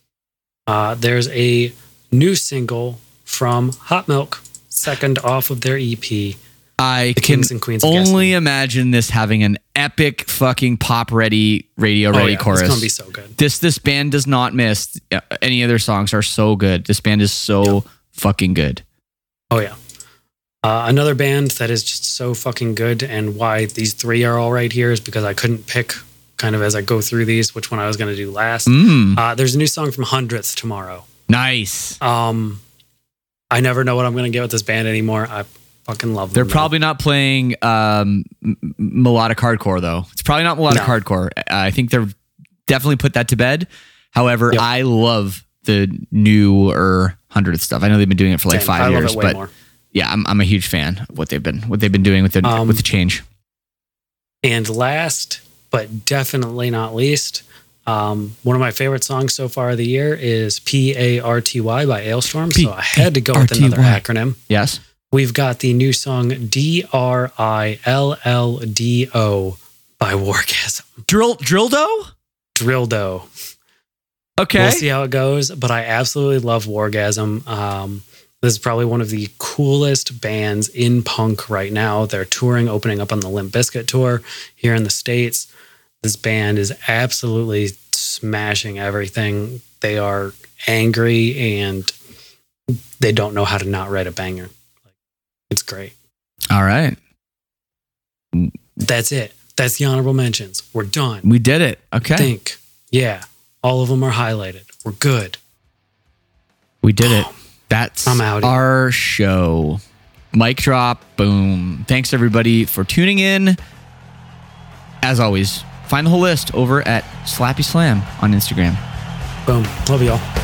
Uh, there's a new single from Hot Milk, second off of their E P. I the can Kings and Queens only imagine this having an epic fucking pop ready, radio ready oh, yeah. chorus. It's gonna be so good. This this band does not miss. Any of their songs are so good. This band is so yep. fucking good. Oh yeah. Uh, another band that is just so fucking good, and why these three are all right here is because I couldn't pick kind of as I go through these which one I was going to do last. Mm. Uh, there's a new song from Hundredth tomorrow. Nice. Um, I never know what I'm going to get with this band anymore. I fucking love them. They're probably not playing um, m- melodic hardcore though. It's probably not melodic no. hardcore. Uh, I think they're definitely put that to bed. However, yep. I love the newer Hundredth stuff. I know they've been doing it for like Same. five I years, love it way but more. yeah, I'm I'm a huge fan of what they've been what they've been doing with the um, with the change. And last, but definitely not least, um, one of my favorite songs so far of the year is P A R T Y by Ailstorm. So I had to go with another acronym. Yes. we've got the new song D R I L L D O by Wargasm. Drill Drildo? Drildo. Okay. We'll see how it goes, but I absolutely love Wargasm. Um, this is probably one of the coolest bands in punk right now. They're touring, opening up on the Limp Bizkit tour here in the States. This band is absolutely smashing everything. They are angry and they don't know how to not write a banger. It's great. All right. That's it. That's the honorable mentions. We're done. We did it. Okay. I think. Yeah. All of them are highlighted. We're good. We did it. That's I'm out here. our show. Mic drop. Boom. Thanks everybody for tuning in. As always, find the whole list over at Slappy Slam on Instagram. Boom. Love y'all.